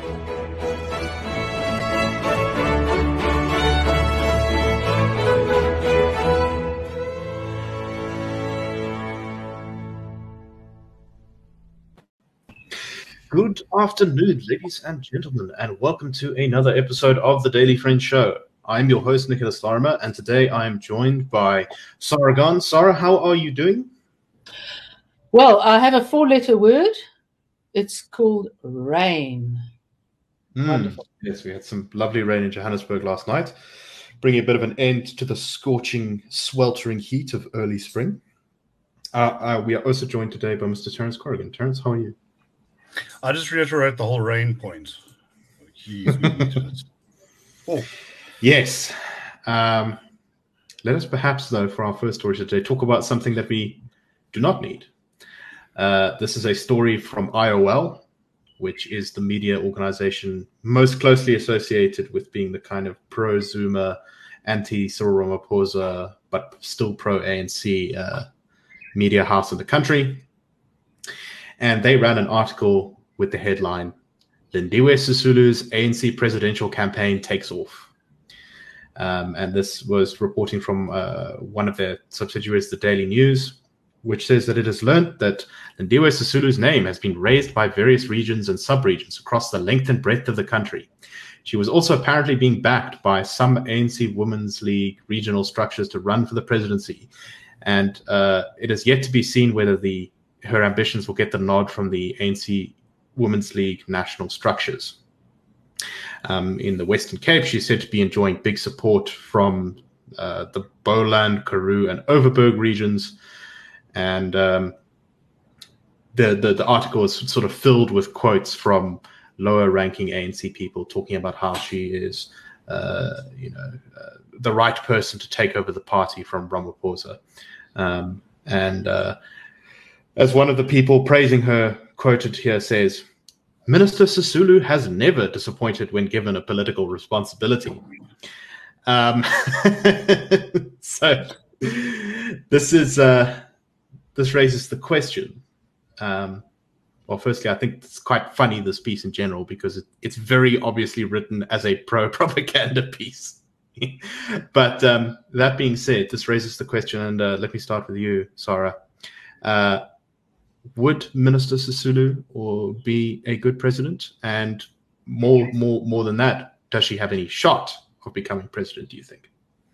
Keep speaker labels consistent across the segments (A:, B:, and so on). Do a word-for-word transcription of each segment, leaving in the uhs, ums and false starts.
A: Good afternoon, ladies and gentlemen, and welcome to another episode of the Daily Friend Show. I'm your host, Nicholas Larimer, and today I am joined by Sarah Gunn. Sarah, how are you doing?
B: Well, I have a four-letter word. It's called rain.
A: Mm, Wonderful. Yes, we had some lovely rain in Johannesburg last night, bringing a bit of an end to the scorching, sweltering heat of early spring. Uh, uh, we are also joined today by Mister Terence Corrigan. Terence, how are you?
C: I just reiterate the whole rain point. Jeez, we needed it.
A: Oh. Yes. Um, let us perhaps, though, for our first story today, talk about something that we do not need. Uh, this is a story from I O L, which is the media organization most closely associated with being the kind of pro-Zuma, anti-Cyril Ramaphosa, but still pro-A N C uh, media house in the country. And they ran an article with the headline, Lindiwe Sisulu's A N C presidential campaign takes off. Um, and this was reporting from uh, one of their subsidiaries, the Daily News, which says that it has learned that Lindiwe Sisulu's name has been raised by various regions and sub-regions across the length and breadth of the country. She was also apparently being backed by some A N C Women's League regional structures to run for the presidency. And uh, it is yet to be seen whether the her ambitions will get the nod from the A N C Women's League national structures. Um, in the Western Cape, she's said to be enjoying big support from uh, the Boland, Karoo, and Overberg regions. And um, the, the, the article is sort of filled with quotes from lower-ranking A N C people talking about how she is, uh, you know, uh, the right person to take over the party from Ramaphosa. Um, and uh, as one of the people praising her quoted here says, Minister Sisulu has never disappointed when given a political responsibility. Um, so this is uh, this raises the question. Um, well, firstly, I think it's quite funny, this piece in general, because it, it's very obviously written as a pro-propaganda piece. But um, that being said, this raises the question, and uh, let me start with you, Sarah. Uh, Would Minister Sisulu or be a good president? And more, more, more than that, does she have any shot of becoming president, do you think?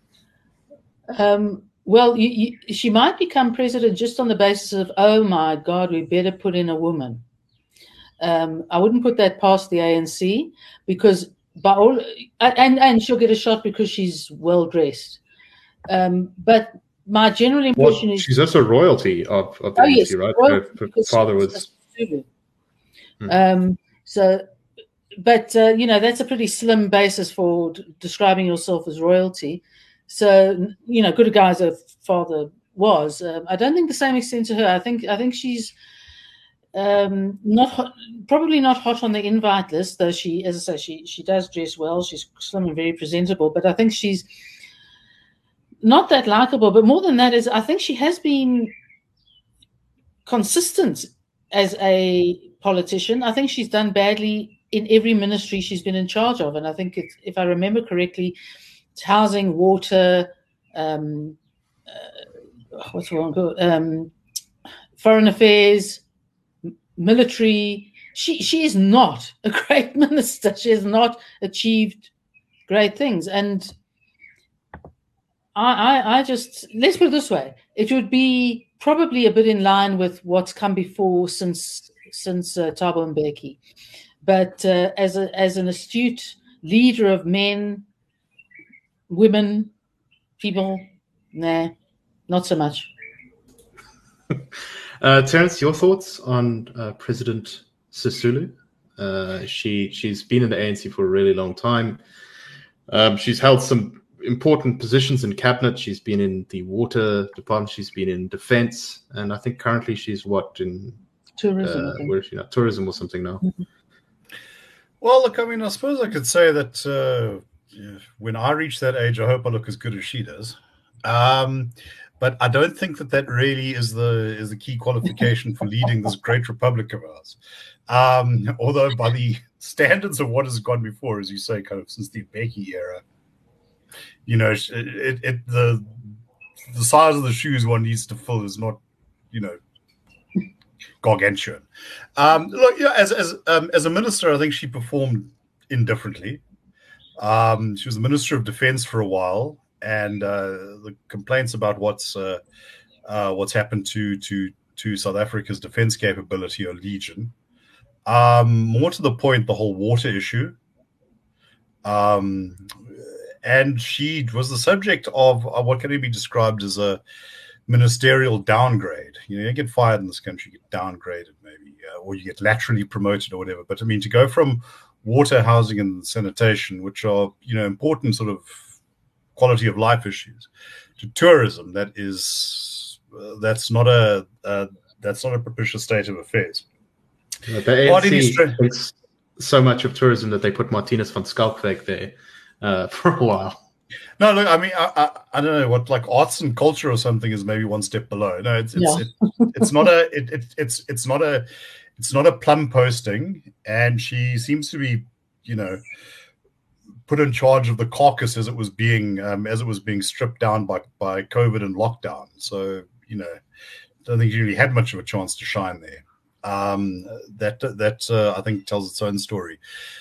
B: Um, well, you, you, she might become president just on the basis of, oh my God, we better put in a woman. Um, I wouldn't put that past the A N C because by all, and, and she'll get a shot because she's well dressed. Um, but my general impression
A: well,
B: is
A: she's also royalty of, of the
B: oh,
A: A N C,
B: yes,
A: right?
B: royalty,
A: her, her father was.
B: Hmm. Um, so, but uh, you know, that's a pretty slim basis for d- describing yourself as royalty. So, you know, good a guy as her father was. Um, I don't think the same extent to her. I think I think she's um, not hot, probably not hot on the invite list, though she, as I say, she she does dress well. She's slim and very presentable. But I think she's not that likable. But more than that is, I think she has been consistent as a politician. I think she's done badly in every ministry she's been in charge of. And I think, it's, if I remember correctly, it's housing, water, um, uh, what's wrong, um, foreign affairs, military. She she is not a great minister. She has not achieved great things. And I, I, I just, let's put it this way. It would be probably a bit in line with what's come before since since uh, Thabo Mbeki. But uh, as a as an astute leader of men, women, people, nah, not so much.
A: uh, Terence, your thoughts on uh, President Sisulu? Uh, she she's been in the A N C for a really long time. Um, she's held some important positions in cabinet. She's been in the water department. She's been in defense, and I think currently she's what in
B: tourism.
A: Uh, where is she now? Tourism or something now.
B: Mm-hmm.
C: Well, look, I mean, I suppose I could say that uh, when I reach that age, I hope I look as good as she does. Um, but I don't think that that really is the is the key qualification for leading this great republic of ours. Um, although by the standards of what has gone before, as you say, kind of since the Mbeki era, you know, it, it, it the the size of the shoes one needs to fill is not, you know, gargantuan. Um, look, yeah, as as um, as a minister, I think she performed indifferently. Um, she was the Minister of Defense for a while, and uh, the complaints about what's uh, uh, what's happened to to to South Africa's defense capability are legion. Um, more to the point, the whole water issue. Um, and she was the subject of uh, what can be described as a ministerial downgrade. You know, you get fired in this country, you get downgraded maybe, uh, or you get laterally promoted or whatever. But I mean, to go from water, housing, and sanitation, which are, you know, important sort of quality of life issues, to tourism, that is, uh, that's not a uh, that's not a propitious state of affairs.
A: Yeah, the A N C thinks so much of tourism that they put Martinus van Schalkwyk there uh, for a while.
C: No, look, I mean, I, I, I don't know what, like arts and culture or something is maybe one step below. No, it's it's
B: Yeah.
C: it, it's not a it, it, it's it's not a it's not a plum posting, and she seems to be, you know, put in charge of the carcass as it was being um, as it was being stripped down by by COVID and lockdown. So, you know, I don't think she really had much of a chance to shine there. Um, that that uh, I think tells its own story.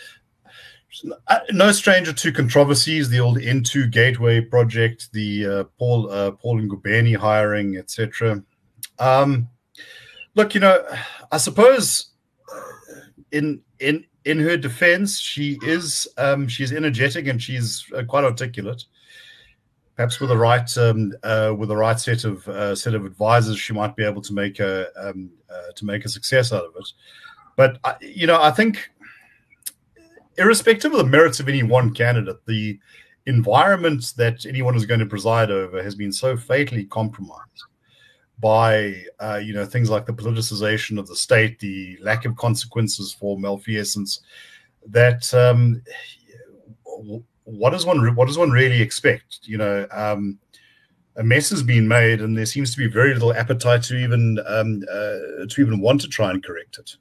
C: No stranger to controversies, the old N two Gateway project, the uh, Paul uh, Paul Ngubeni hiring, et cetera. Um, look, you know, I suppose in in in her defense, she is um, she's energetic and she's uh, quite articulate. Perhaps with the right um, uh, with the right set of uh, set of advisors, she might be able to make a um, uh, to make a success out of it. But uh, you know, I think, irrespective of the merits of any one candidate, the environment that anyone is going to preside over has been so fatally compromised by uh, you know, things like the politicization of the state, the lack of consequences for malfeasance, that um, what does one what does one really expect? You know, um, a mess has been made, and there seems to be very little appetite to even um, uh, to even want to try and correct it.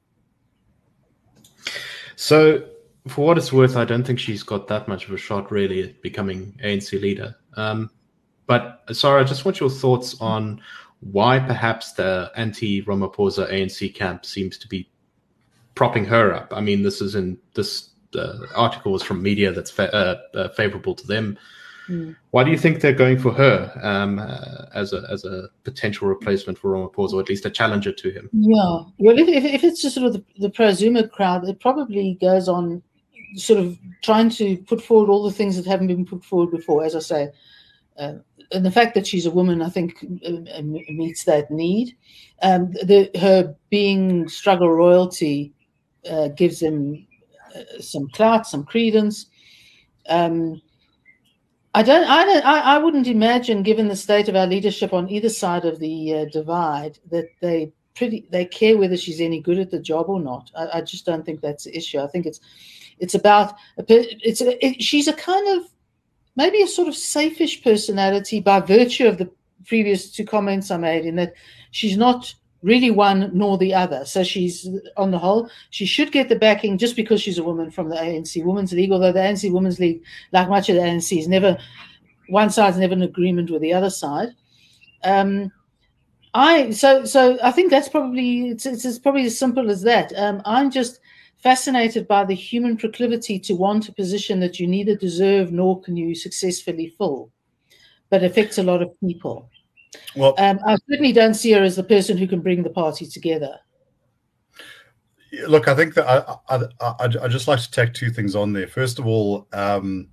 A: So, for what it's worth, I don't think she's got that much of a shot really at becoming A N C leader. Um, but Sarah, I just want your thoughts on why perhaps the anti-Ramaphosa A N C camp seems to be propping her up. I mean, this is in this uh, article was from media that's fa- uh, uh, favorable to them. Mm. Why do you think they're going for her um, uh, as a as a potential replacement for Ramaphosa, or at least a challenger to him?
B: Yeah, well, if if, if it's just sort of the, the pro-Zuma crowd, it probably goes on sort of trying to put forward all the things that haven't been put forward before, as I say. Uh, and the fact that she's a woman, I think, uh, meets that need. Um, the, her being struggle royalty uh, gives them uh, some clout, some credence. Um, I don't, I don't, I, I wouldn't imagine, given the state of our leadership on either side of the uh, divide, that they pretty they care whether she's any good at the job or not. I, I just don't think that's the issue. I think it's it's about it's a, it, she's a kind of maybe a sort of safeish personality by virtue of the previous two comments I made, in that she's not really one nor the other. So she's, on the whole, she should get the backing just because she's a woman from the A N C Women's League, although the A N C Women's League, like much of the A N C, is never, one side's never in agreement with the other side. Um, I so so I think that's probably, it's, it's probably as simple as that. Um, I'm just fascinated by the human proclivity to want a position that you neither deserve nor can you successfully fill, but affects a lot of people. Well, um, I certainly don't see her as the person who can bring the party together.
C: Look, I think that I, I, I, I'd just like to tack two things on there. First of all, um,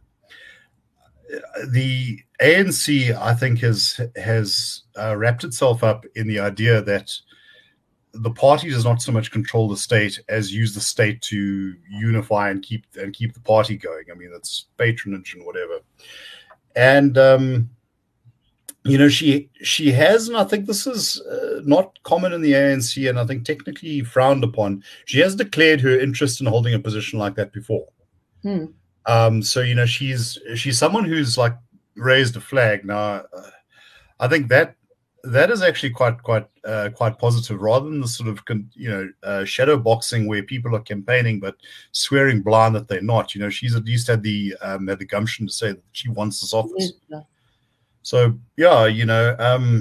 C: the A N C, I think, has has uh, wrapped itself up in the idea that the party does not so much control the state as use the state to unify and keep and keep the party going. I mean, that's patronage and whatever. And um, you know, she she has, and I think this is uh, not common in the A N C, and I think technically frowned upon. She has declared her interest in holding a position like that before. Hmm. Um, so you know, she's she's someone who's like raised a flag. Now, uh, I think that that is actually quite quite uh, quite positive, rather than the sort of you know uh, shadow boxing where people are campaigning but swearing blind that they're not. You know, she's at least had the um, had the gumption to say that she wants this office. Yeah. So yeah, you know. Um,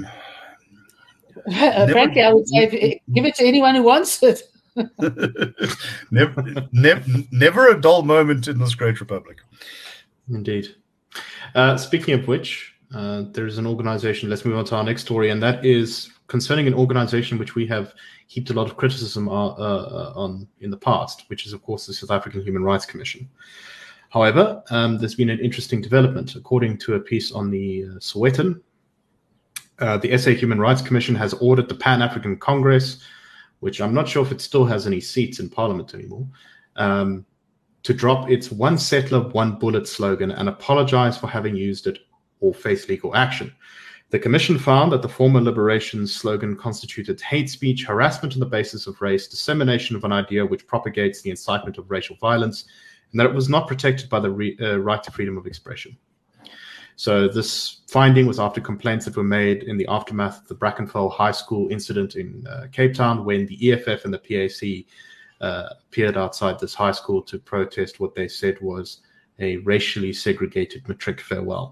B: never, Frankly, I would say give it to anyone who wants it.
C: never, never, never a dull moment in this great republic.
A: Indeed. Uh, speaking of which, uh, there's an organization. Let's move on to our next story, and that is concerning an organization which we have heaped a lot of criticism uh, uh, on in the past, which is, of course, the South African Human Rights Commission. However, um, there's been an interesting development. According to a piece on the uh, Sowetan, uh, the S A Human Rights Commission has ordered the Pan-African Congress, which I'm not sure if it still has any seats in Parliament anymore, um, to drop its one settler, one bullet slogan and apologize for having used it or face legal action. The commission found that the former Liberations slogan constituted hate speech, harassment on the basis of race, dissemination of an idea which propagates the incitement of racial violence, and that it was not protected by the re, uh, right to freedom of expression. So this finding was after complaints that were made in the aftermath of the Brackenfell High School incident in uh, Cape Town, when the E F F and the P A C uh, appeared outside this high school to protest what they said was a racially segregated matric farewell.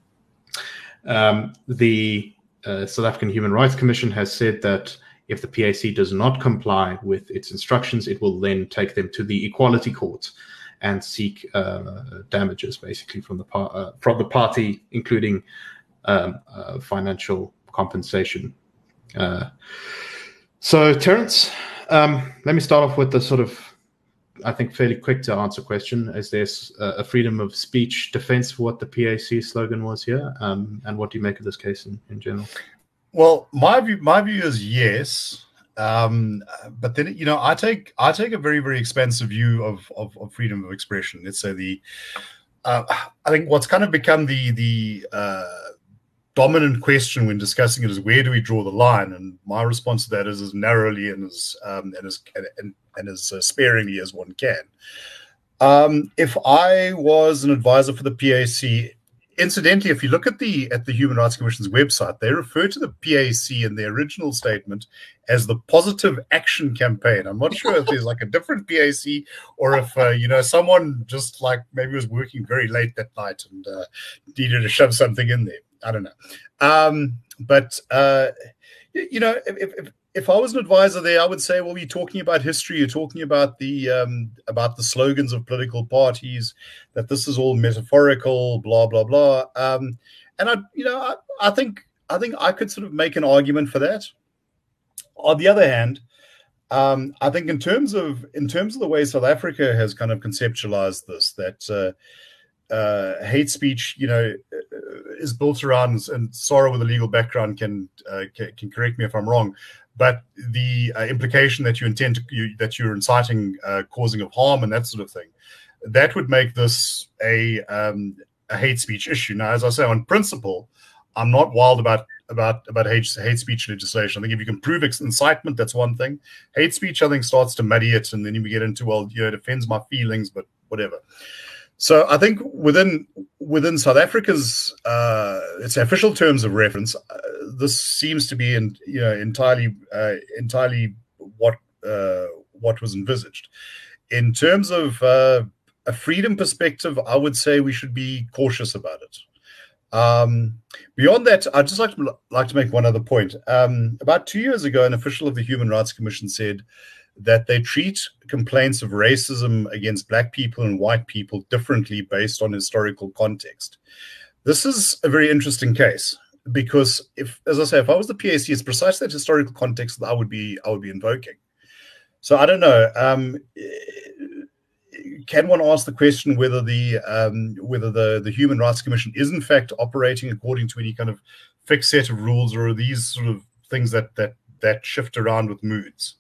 A: Um, the uh, South African Human Rights Commission has said that if the P A C does not comply with its instructions, it will then take them to the Equality Court and seek uh, damages, basically, from the par- uh, from the party, including um, uh, financial compensation. Uh, so, Terence, um, let me start off with the sort of, I think, fairly quick to answer question. Is there a freedom of speech defense for what the P A C slogan was here? Um, and what do you make of this case in, in general?
C: Well, my view, my view is yes. Um, but then, you know, I take I take a very, very expansive view of, of, of freedom of expression. Let's say the, uh, I think what's kind of become the the uh, dominant question when discussing it is, where do we draw the line? And my response to that is as narrowly and as um, and as and, and as uh, sparingly as one can. Um, if I was an advisor for the P A C, incidentally, if you look at the at the Human Rights Commission's website, they refer to the P A C in their original statement as the Positive Action Campaign. I'm not sure if there's like a different P A C or if uh, you know, someone just like maybe was working very late that night and uh, needed to shove something in there. I don't know, um, but uh, you know, if, if if I was an advisor there, I would say, well, you're talking about history, you're talking about the um, about the slogans of political parties, that this is all metaphorical, blah blah blah. Um, and I, you know, I, I think I think I could sort of make an argument for that. On the other hand, um, I think in terms of in terms of the way South Africa has kind of conceptualized this, that uh, uh, hate speech, you know, is built around, and Sarah with a legal background can uh, can, can correct me if I'm wrong, but the uh, implication that you intend to, you, that you're inciting uh, causing of harm and that sort of thing, that would make this a um, a hate speech issue. Now, as I say, on principle, I'm not wild about about about hate hate speech legislation. I think if you can prove incitement, that's one thing. Hate speech, I think, starts to muddy it, and then you get into, well, you know, it offends my feelings, but whatever. So I think within within South Africa's uh, its official terms of reference, uh, this seems to be in, you know, entirely uh, entirely what uh, what was envisaged. In terms of uh, a freedom perspective, I would say we should be cautious about it. Um, beyond that, I'd just like to like to make one other point. Um, about two years ago, an official of the Human Rights Commission said that they treat complaints of racism against Black people and white people differently based on historical context. This is a very interesting case because, if, as I say, if I was the P A C, it's precisely that historical context that I would be I would be invoking. So I don't know. Um, can one ask the question whether the um, whether the, the Human Rights Commission is in fact operating according to any kind of fixed set of rules, or are these sort of things that that that shift around with moods?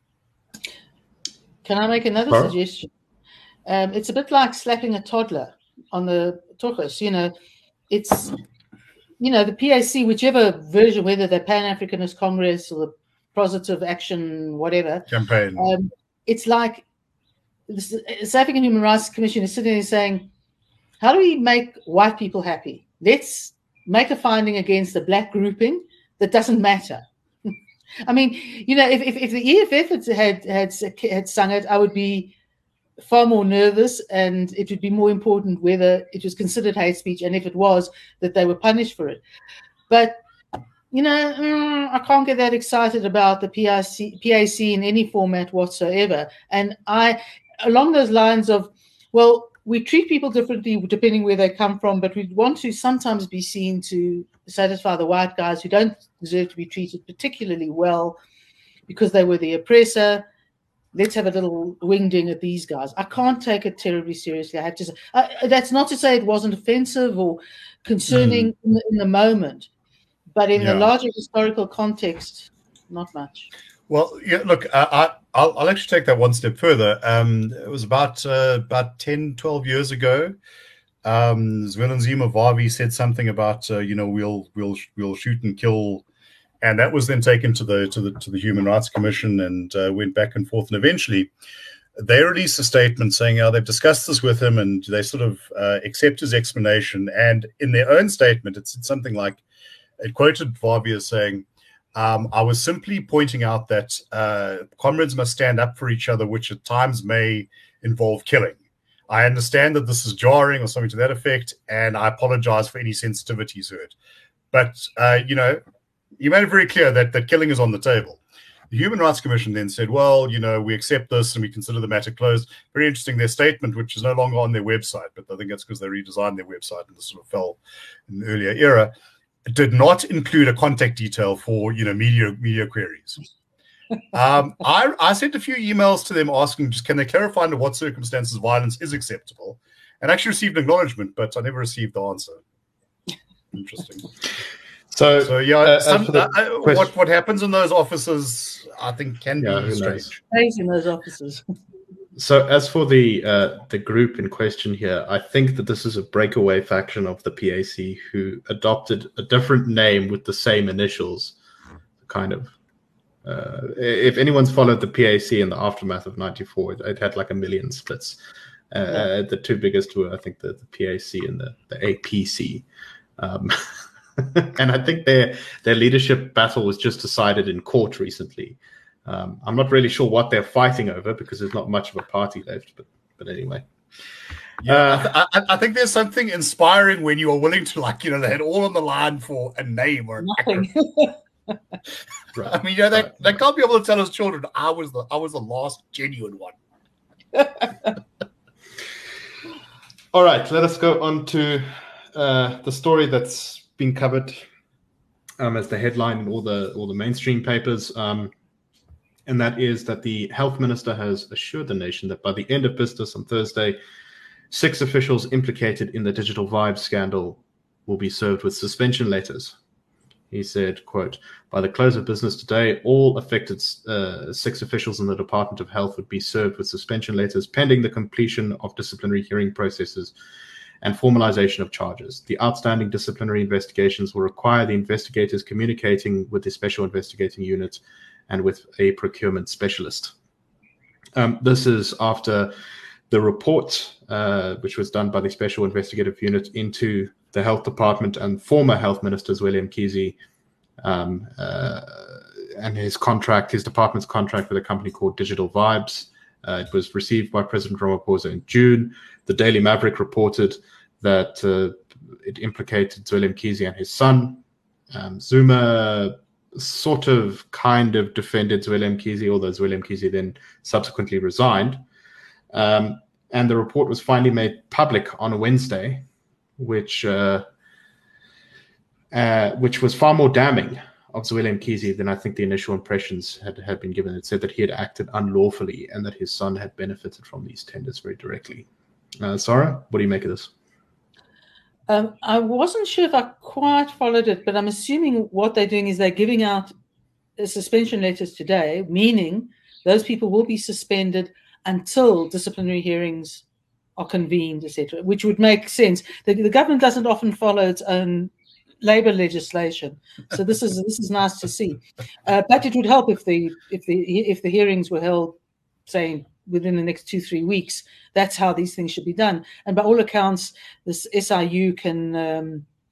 B: Can I make another Sorry? suggestion? Um, it's a bit like slapping a toddler on the tuchus. You know, it's, you know, the P A C, whichever version, whether the Pan-Africanist Congress or the Positive Action, whatever
C: campaign,
B: um, it's like the South African Human Rights Commission is sitting there saying, how do we make white people happy? Let's make a finding against the Black grouping that doesn't matter. I mean, you know, if, if, if the E F F had, had had had sung it, I would be far more nervous, and it would be more important whether it was considered hate speech, and if it was, that they were punished for it. But you know, mm, I can't get that excited about the P I C, P A C in any format whatsoever. And I, along those lines of, well, we treat people differently depending where they come from, but we want to sometimes be seen to satisfy the white guys who don't deserve to be treated particularly well because they were the oppressor. Let's have a little wingding at these guys. I can't take it terribly seriously. I have to say, I, that's not to say it wasn't offensive or concerning mm. in, the, in the moment, but in yeah. the larger historical context, not much.
C: Well, yeah, look, uh, I, I'll, I'll actually take that one step further. Um, it was about uh, about ten, twelve years ago. Um, Zwelinzima Vavi said something about, uh, you know, we'll we'll we'll shoot and kill, and that was then taken to the to the to the Human Rights Commission and uh, went back and forth. And eventually, they released a statement saying, "Oh, they've discussed this with him, and they sort of uh, accept his explanation." And in their own statement, it said something like, it quoted Vavi as saying, Um, I was simply pointing out that uh, comrades must stand up for each other, which at times may involve killing. I understand that this is jarring or something to that effect, and I apologize for any sensitivities hurt. But, uh, you know, you made it very clear that, that killing is on the table. The Human Rights Commission then said, well, you know, we accept this and we consider the matter closed. Very interesting, their statement, which is no longer on their website, but I think that's because they redesigned their website and this sort of fell in the earlier era, did not include a contact detail for, you know, media media queries. Um, I, I sent a few emails to them asking, just can they clarify under what circumstances violence is acceptable, and actually received an acknowledgement, but I never received the answer. Interesting.
A: So,
C: so yeah, uh, some, uh, what what happens in those offices, I think, can yeah, be strange.
B: Stays in those offices.
A: So as for the uh, the group in question here, I think that this is a breakaway faction of the P A C who adopted a different name with the same initials, kind of. Uh, if anyone's followed the P A C in the aftermath of ninety-four, it, it had like a million splits. Uh, yeah. The two biggest were, I think, the, the P A C and the, the A P C. Um, and I think their their leadership battle was just decided in court recently. Um, I'm not really sure what they're fighting over because there's not much of a party left. But but anyway.
C: Yeah, uh, I, th- I think there's something inspiring when you are willing to, like, you know, they had all on the line for a name or an
B: nothing.
C: Right. I mean, you know, they, right. they can't be able to tell us children, I was the I was the last genuine one.
A: All right, let us go on to uh, the story that's been covered um, as the headline in all the all the mainstream papers, um, and that is that the health minister has assured the nation that by the end of business on Thursday, six officials implicated in the Digital Vibes scandal will be served with suspension letters. He said, quote, by the close of business today, all affected uh, six officials in the Department of Health would be served with suspension letters pending the completion of disciplinary hearing processes and formalization of charges. The outstanding disciplinary investigations will require the investigators communicating with the Special Investigating Unit and with a procurement specialist. Um, this is after the report, uh, which was done by the Special Investigative Unit into the Health Department and former Health Minister Zweli Mkhize, um, uh, and his contract, his department's contract with a company called Digital Vibes. Uh, it was received by President Ramaphosa in June. The Daily Maverick reported that uh, it implicated Zweli Mkhize and his son. Um, Zuma sort of kind of defended Zweli Mkhize, although Zweli Mkhize then subsequently resigned. Um, and the report was finally made public on Wednesday, which uh, uh, which was far more damning of Zweli Mkhize than I think the initial impressions had, had been given. It said that he had acted unlawfully and that his son had benefited from these tenders very directly. Uh, Sarah, what do you make of this?
B: Um, I wasn't sure if I quite followed it, but I'm assuming what they're doing is they're giving out suspension letters today, meaning those people will be suspended until disciplinary hearings are convened, et cetera, which would make sense. The, the government doesn't often follow its own labor legislation, so this is this is nice to see. Uh, but it would help if the if the if the hearings were held, say, within the next two three weeks. That's how these things should be done. And by all accounts, this S I U can um,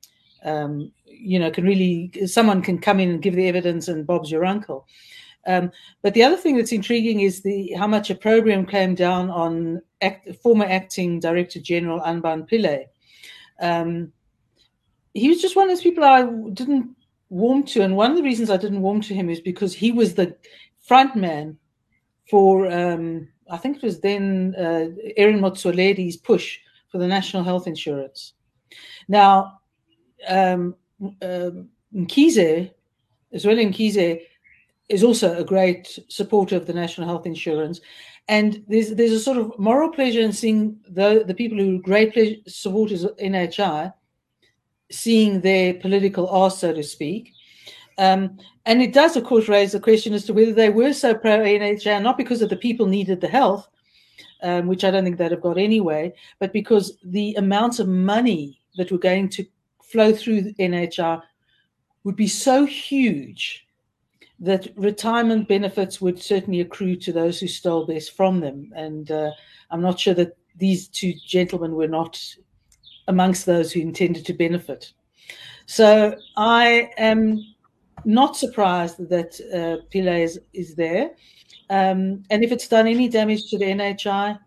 B: um, you know, can really, someone can come in and give the evidence and Bob's your uncle. Um, but the other thing that's intriguing is the how much a program came down on act, former acting Director General Anban Pillay. Um, he was just one of those people I didn't warm to. And one of the reasons I didn't warm to him is because he was the front man for, um, I think it was then uh, Erin Motsoaledi's push for the national health insurance. Now, um, uh, Mkhize, Zweli Mkhize, is also a great supporter of the national health insurance. And there's there's a sort of moral pleasure in seeing the, the people who are great pleasure, supporters of N H I seeing their political arse, so to speak. Um, and it does, of course, raise the question as to whether they were so pro-N H I, not because of the people needed the health, um, which I don't think they'd have got anyway, but because the amounts of money that were going to flow through N H I would be so huge that retirement benefits would certainly accrue to those who stole this from them. And uh, I'm not sure that these two gentlemen were not amongst those who intended to benefit. So I am not surprised that uh, Pillay is, is there. Um, and if it's done any damage to the N H I,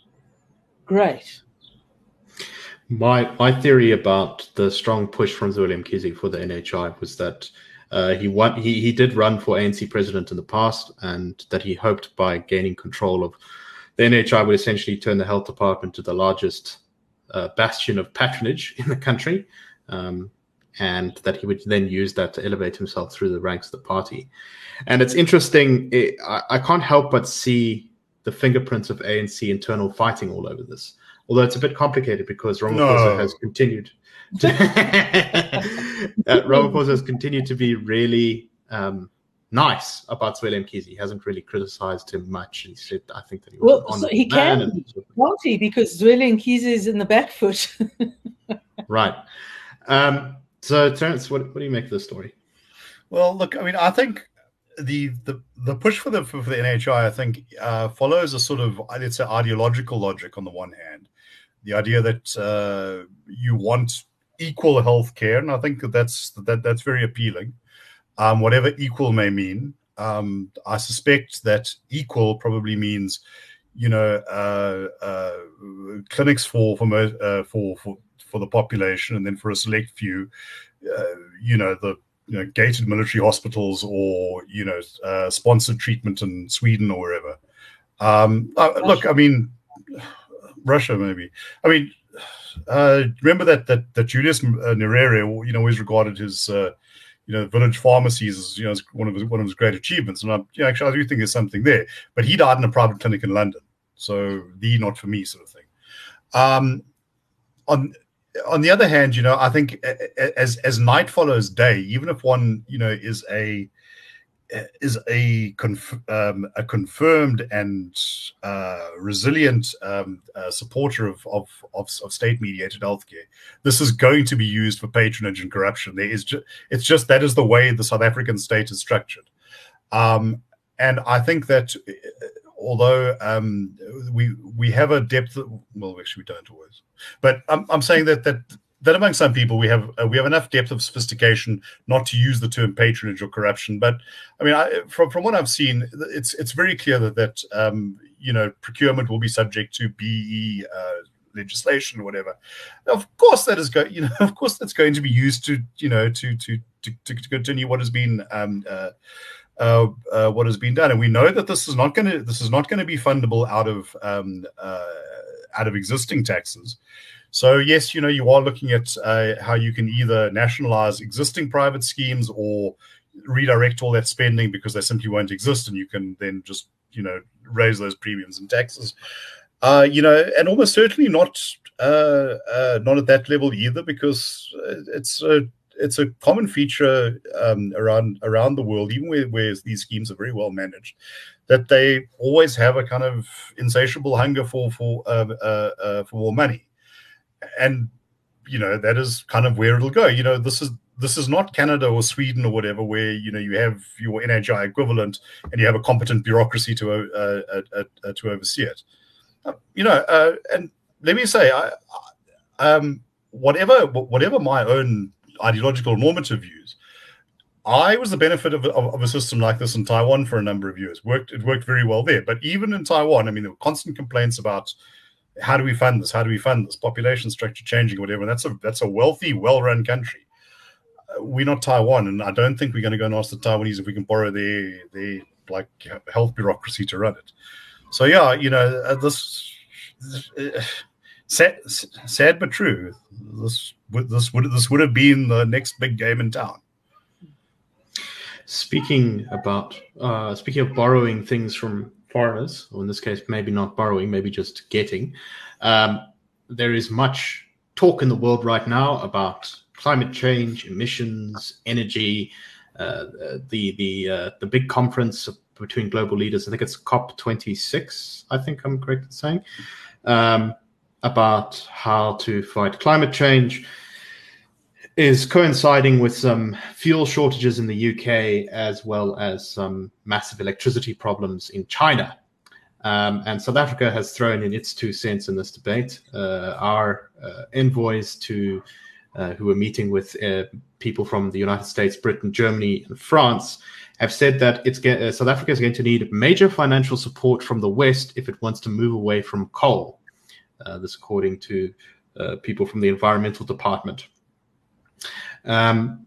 B: great.
A: My my theory about the strong push from Zweli Mkhize for the N H I was that uh, he won. He he did run for A N C president in the past, and that he hoped by gaining control of the N H I would essentially turn the health department to the largest uh, bastion of patronage in the country, um, and that he would then use that to elevate himself through the ranks of the party. And it's interesting. It, I, I can't help but see the fingerprints of A N C internal fighting all over this. Although it's a bit complicated because Ramaphosa no. has continued. To uh, Ramaphosa has continued to be really um, nice about Zweli Mkhize. He hasn't really criticized him much. He said, "I think that he was
B: well, so he can, and, won't he? Because Zweli Mkhize is in the back foot."
A: Right. Um, so, Terence, what, what do you make of this story?
C: Well, look, I mean, I think the the the push for the for the N H I, I think, uh, follows a sort of, let's say, ideological logic on the one hand. The idea that uh, you want equal health care, and I think that that's that that's very appealing. Um, whatever equal may mean, um, I suspect that equal probably means, you know, uh, uh, clinics for for, uh, for for for the population, and then for a select few, uh, you know, the you know gated military hospitals, or you know, uh, sponsored treatment in Sweden or wherever. Um, uh, look, I mean. Russia, maybe. I mean, uh, remember that that that Julius Nyerere, you know, always regarded his, uh, you know, village pharmacies as, you know, as one of his one of his great achievements. And I, you know, actually, I do think there's something there. But he died in a private clinic in London, so the not for me sort of thing. Um, on on the other hand, you know, I think as as night follows day, even if one, you know, is a is a conf um, a confirmed and uh, resilient um, uh, supporter of, of, of, of state-mediated healthcare, this is going to be used for patronage and corruption. There is just, it's just that is the way the South African state is structured. Um, and I think that although um, we we have a depth, of, well, actually we don't always, but I'm, I'm saying that that that among some people we have uh, we have enough depth of sophistication not to use the term patronage or corruption. But I mean, I, from from what I've seen, it's it's very clear that that um, you know procurement will be subject to B E uh, legislation or whatever. Of course, that is going you know of course that's going to be used to you know to to to, to continue what has been. Um, uh, Uh, uh, what has been done, and we know that this is not going to this is not going to be fundable out of um, uh, out of existing taxes. So yes, you know you are looking at uh, how you can either nationalize existing private schemes or redirect all that spending because they simply won't exist, and you can then just you know raise those premiums and taxes. Uh, you know, and almost certainly not uh, uh, not at that level either, because it's a It's a common feature um, around around the world, even where, where these schemes are very well managed, that they always have a kind of insatiable hunger for for uh, uh, uh, for more money, and you know that is kind of where it'll go. You know, this is this is not Canada or Sweden or whatever, where you know you have your N H I equivalent and you have a competent bureaucracy to uh, uh, uh, uh, to oversee it. Uh, you know, uh, and let me say, I, um, whatever whatever my own ideological normative views. I was the benefit of, of, of a system like this in Taiwan for a number of years. Worked It worked very well there. But even in Taiwan, I mean, there were constant complaints about how do we fund this? How do we fund this? Population structure changing, whatever. And that's a that's a wealthy, well-run country. Uh, we're not Taiwan, and I don't think we're going to go and ask the Taiwanese if we can borrow their their like health bureaucracy to run it. So yeah, you know, uh, this uh, sad, sad but true. This this would this would have been the next big game in town.
A: Speaking about uh, speaking of borrowing things from foreigners, or in this case, maybe not borrowing, maybe just getting, um, there is much talk in the world right now about climate change, emissions, energy. Uh, the the uh, the big conference between global leaders, I think it's COP twenty-six. I think I'm correct in saying, um, about how to fight climate change, is coinciding with some fuel shortages in the U K, as well as some massive electricity problems in China. Um, and South Africa has thrown in its two cents in this debate. Uh, our uh, envoys to uh, who are meeting with uh, people from the United States, Britain, Germany, and France have said that it's uh, South Africa is going to need major financial support from the West if it wants to move away from coal. Uh, this according to uh, people from the Environmental Department. Um,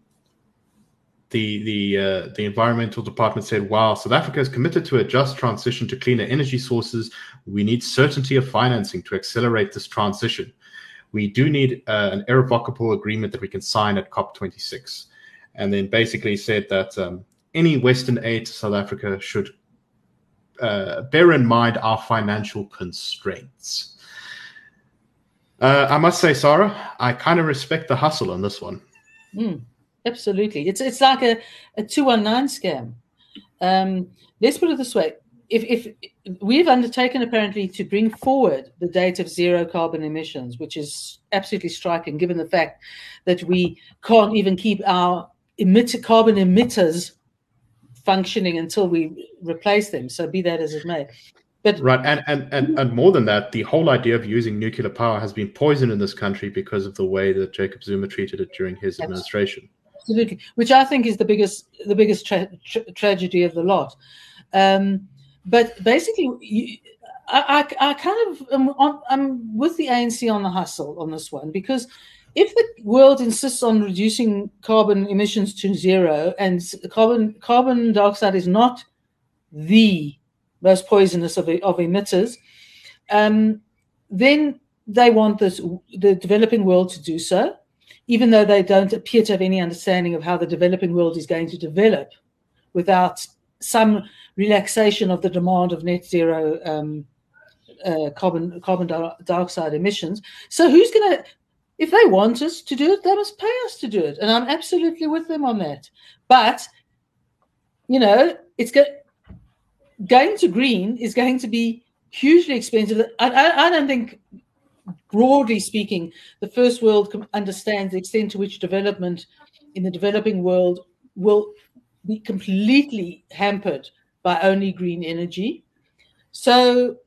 A: the the uh, the environmental department said, while South Africa is committed to a just transition to cleaner energy sources, we need certainty of financing to accelerate this transition. We do need uh, an irrevocable agreement that we can sign at COP twenty-six. And then basically said that um, any Western aid to South Africa should uh, bear in mind our financial constraints. Uh, I must say, Sarah, I kind of respect the hustle on this one.
B: Mm, absolutely. It's it's like a, a two one nine scam. Um, let's put it this way. If, if we've undertaken apparently to bring forward the date of zero carbon emissions, which is absolutely striking given the fact that we can't even keep our emitter, carbon emitters functioning until we replace them. So be that as it may. But
A: right, and, and, and, and more than that, the whole idea of using nuclear power has been poisoned in this country because of the way that Jacob Zuma treated it during his administration.
B: Absolutely, which I think is the biggest the biggest tra tra tragedy of the lot. Um, but basically, you, I, I, I kind of am on, I'm with the A N C on the hustle on this one, because if the world insists on reducing carbon emissions to zero, and carbon carbon dioxide is not the most poisonous of, of emitters, um, then they want this, the developing world to do so, even though they don't appear to have any understanding of how the developing world is going to develop without some relaxation of the demand of net zero um, uh, carbon carbon dioxide emissions. So who's going to, if they want us to do it, they must pay us to do it. And I'm absolutely with them on that. But, you know, it's going going to green is going to be hugely expensive. I, I, I don't think, broadly speaking, the first world understands the extent to which development in the developing world will be completely hampered by only green energy. So,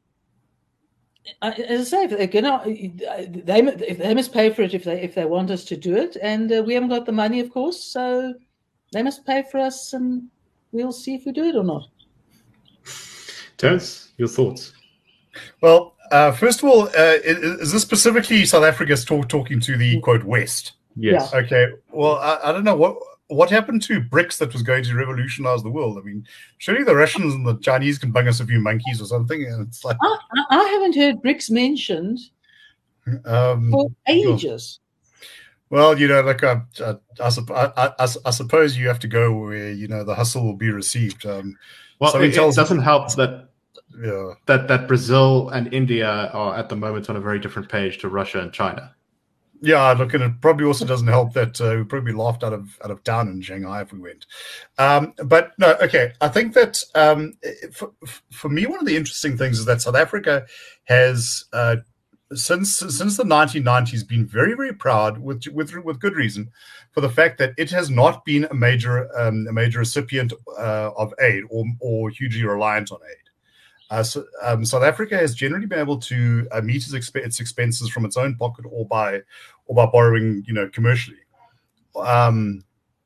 B: as I say, if they're gonna, they they must pay for it if they if they want us to do it, and uh, we haven't got the money, of course. So they must pay for us, and we'll see if we do it or not.
A: Terence, your thoughts?
C: Well, uh, first of all, uh, is, is this specifically South Africa's talk, talking to the, quote, West?
A: Yes.
C: Yeah. Okay. Well, I, I don't know. What what happened to BRICS that was going to revolutionize the world? I mean, surely the Russians and the Chinese can bung us a few monkeys or something. And it's like
B: I, I haven't heard BRICS mentioned um, for ages.
C: Well, you know, like I, I, I, I, I suppose you have to go where, you know, the hustle will be received. Um,
A: well, it, it doesn't help that
C: Yeah.
A: That that Brazil and India are at the moment on a very different page to Russia and China.
C: Yeah, look, and it probably also doesn't help that uh, we'd probably be laughed out of out of town in Shanghai if we went. Um, but no, okay, I think that um, for, for me, one of the interesting things is that South Africa has uh, since since the nineteen nineties been very very proud, with with with good reason, for the fact that it has not been a major um, a major recipient uh, of aid or or hugely reliant on aid. Uh, so, um, South Africa has generally been able to uh, meet its, exp its expenses from its own pocket or by or by borrowing, you know, commercially. um,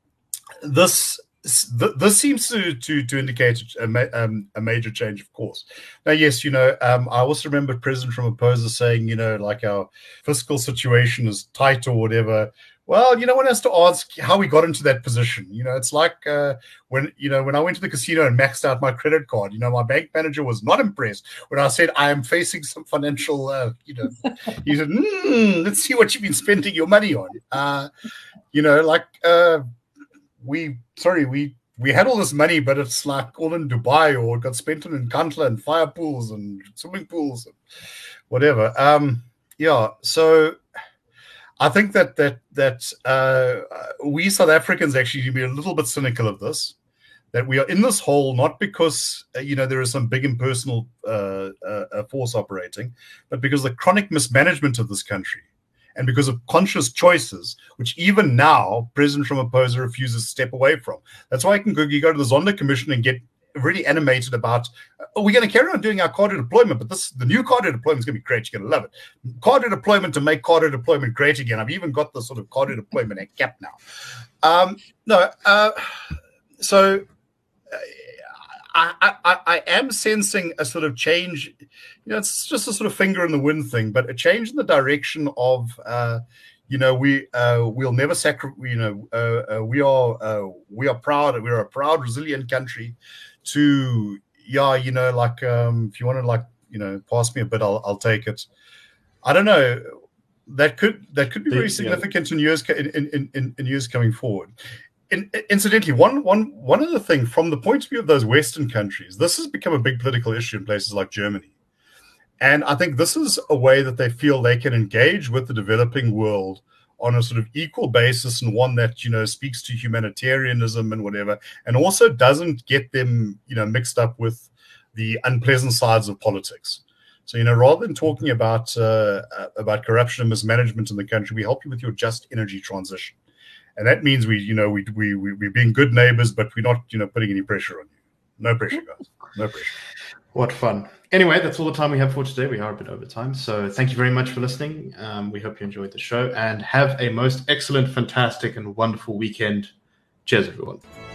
C: this this seems to to, to indicate a, ma um, a major change, of course. Now, yes, you know, um, I also remember President Ramaphosa saying, you know, like our fiscal situation is tight or whatever. Well, you know, one has to ask how we got into that position. You know, it's like uh, when, you know, when I went to the casino and maxed out my credit card, you know, my bank manager was not impressed when I said, I am facing some financial, uh, you know, he said, mm, let's see what you've been spending your money on. Uh, you know, like uh, we, sorry, we, we had all this money, but it's like all in Dubai or it got spent in Nkandla and fire pools and swimming pools and whatever. Um, yeah, so I think that that that uh, we South Africans actually need to be a little bit cynical of this, that we are in this hole not because uh, you know there is some big impersonal uh, uh, force operating, but because of the chronic mismanagement of this country, and because of conscious choices, which even now President Ramaphosa refuses to step away from. That's why you can go, you go to the Zondo Commission and get really animated about, oh, we're going to carry on doing our Carter deployment, but this the new Carter deployment is going to be great. You're going to love it. Carter deployment to make Carter deployment great again. I've even got the sort of Carter deployment at cap now. Um, no, uh, so uh, I, I, I am sensing a sort of change. You know, it's just a sort of finger in the wind thing, but a change in the direction of, uh, you know, we uh, we'll never sacrifice. You know, uh, uh, we are uh, we are proud. We're a proud, resilient country. To yeah, you know, like um, if you want to like you know pass me a bit, I'll I'll take it. I don't know. That could that could be very significant in years in in, in, in years coming forward. In, incidentally, one one one other thing from the point of view of those Western countries, this has become a big political issue in places like Germany, and I think this is a way that they feel they can engage with the developing world on a sort of equal basis, and one that, you know, speaks to humanitarianism and whatever, and also doesn't get them, you know, mixed up with the unpleasant sides of politics. So, you know, rather than talking about uh, about corruption and mismanagement in the country, we help you with your just energy transition. And that means we, you know, we, we, we, we're being good neighbors, but we're not, you know, putting any pressure on you. No pressure, guys. No pressure.
A: What fun. Anyway, that's all the time we have for today. We are a bit over time. So thank you very much for listening. Um, we hope you enjoyed the show and have a most excellent, fantastic, and wonderful weekend. Cheers, everyone.